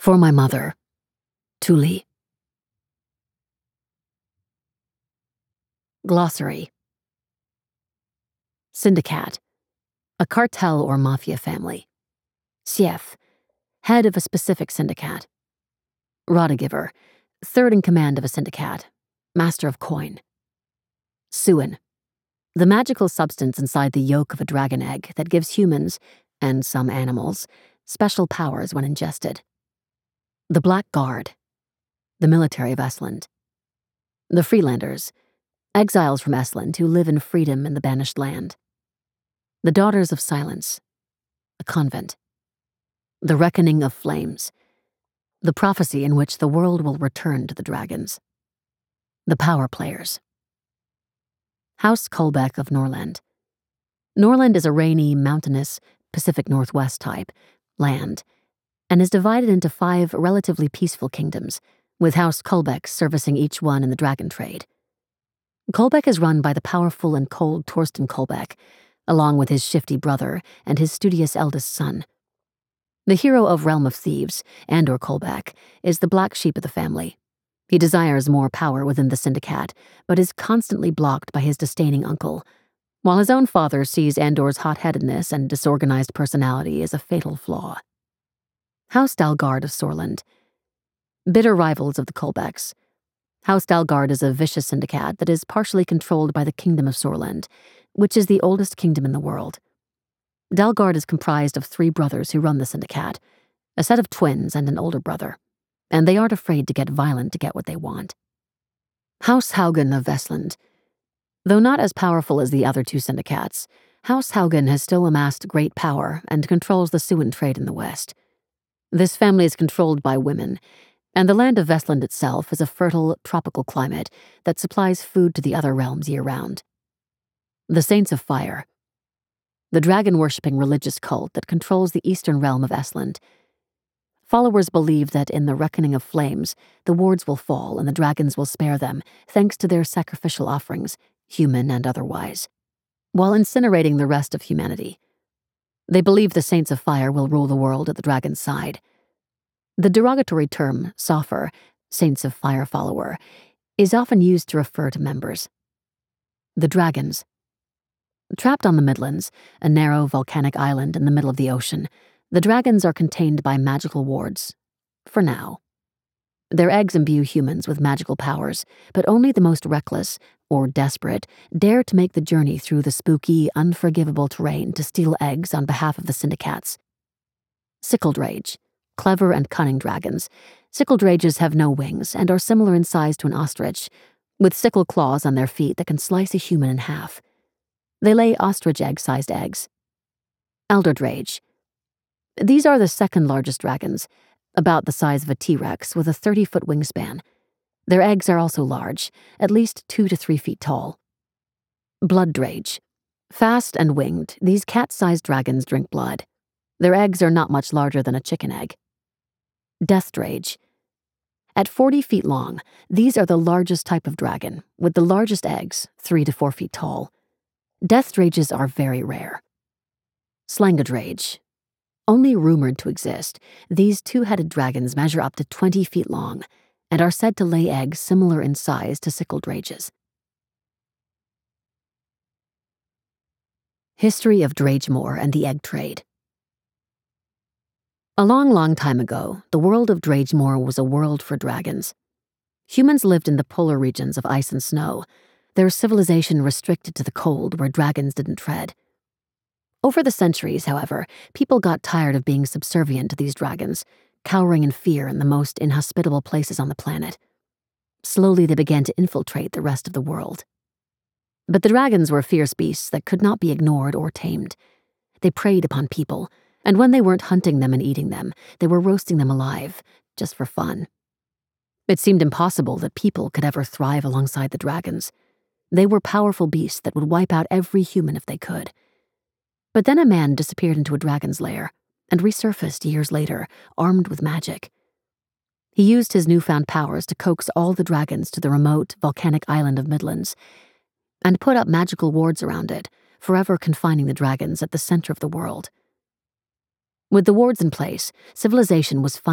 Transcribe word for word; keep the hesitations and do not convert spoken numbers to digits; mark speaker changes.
Speaker 1: For my mother, Tuli. Glossary. Syndicate, a cartel or mafia family. Chef, head of a specific syndicate. Radagiver, third in command of a syndicate, master of coin. Suin, the magical substance inside the yolk of a dragon egg that gives humans, and some animals, special powers when ingested. The Black Guard, the military of Esland. The Freelanders, exiles from Esland who live in freedom in the banished land. The Daughters of Silence, a convent. The Reckoning of Flames, the prophecy in which the world will return to the dragons. The Power Players. House Kolbeck of Norland. Norland is a rainy, mountainous, Pacific Northwest type land, and is divided into five relatively peaceful kingdoms, with House Kolbeck servicing each one in the dragon trade. Kolbeck is run by the powerful and cold Torsten Kolbeck, along with his shifty brother and his studious eldest son. The hero of Realm of Thieves, Andor Kolbeck, is the black sheep of the family. He desires more power within the syndicate, but is constantly blocked by his disdaining uncle, while his own father sees Andor's hot-headedness and disorganized personality as a fatal flaw. House Dalgard of Sorland. Bitter rivals of the Kolbecks. House Dalgard is a vicious syndicate that is partially controlled by the Kingdom of Sorland, which is the oldest kingdom in the world. Dalgard is comprised of three brothers who run the syndicate, a set of twins and an older brother, and they aren't afraid to get violent to get what they want. House Haugen of Vesland. Though not as powerful as the other two syndicates, House Haugen has still amassed great power and controls the Suin trade in the west. This family is controlled by women, and the land of Vesland itself is a fertile, tropical climate that supplies food to the other realms year-round. The Saints of Fire. The dragon-worshipping religious cult that controls the eastern realm of Esland. Followers believe that in the Reckoning of Flames, the wards will fall and the dragons will spare them thanks to their sacrificial offerings, human and otherwise, while incinerating the rest of humanity. They believe the Saints of Fire will rule the world at the dragon's side. The derogatory term, Soffer, Saints of Fire follower, is often used to refer to members. The Dragons. Trapped on the Midlands, a narrow volcanic island in the middle of the ocean, the dragons are contained by magical wards. For now. Their eggs imbue humans with magical powers, but only the most reckless, or desperate, dare to make the journey through the spooky, unforgivable terrain to steal eggs on behalf of the syndicates. Sickled Rage. Clever and cunning dragons. Sickled Rages have no wings and are similar in size to an ostrich, with sickle claws on their feet that can slice a human in half. They lay ostrich egg-sized eggs. Eldred Rage. These are the second largest dragons, about the size of a T-Rex with a thirty-foot wingspan. Their eggs are also large, at least two to three feet tall. Blood Rage. Fast and winged, these cat-sized dragons drink blood. Their eggs are not much larger than a chicken egg. Death Rage. At forty feet long, these are the largest type of dragon, with the largest eggs, three to four feet tall. Death Rages are very rare. Slanged Rage. Only rumored to exist, these two-headed dragons measure up to twenty feet long and are said to lay eggs similar in size to Sickled Rages. History of Dragemore and the Egg Trade. A long, long time ago, the world of Dragemore was a world for dragons. Humans lived in the polar regions of ice and snow, their civilization restricted to the cold where dragons didn't tread. Over the centuries, however, people got tired of being subservient to these dragons, cowering in fear in the most inhospitable places on the planet. Slowly they began to infiltrate the rest of the world. But the dragons were fierce beasts that could not be ignored or tamed. They preyed upon people, and when they weren't hunting them and eating them, they were roasting them alive, just for fun. It seemed impossible that people could ever thrive alongside the dragons. They were powerful beasts that would wipe out every human if they could. But then a man disappeared into a dragon's lair and resurfaced years later, armed with magic. He used his newfound powers to coax all the dragons to the remote, volcanic island of Midlands and put up magical wards around it, forever confining the dragons at the center of the world. With the wards in place, civilization was finally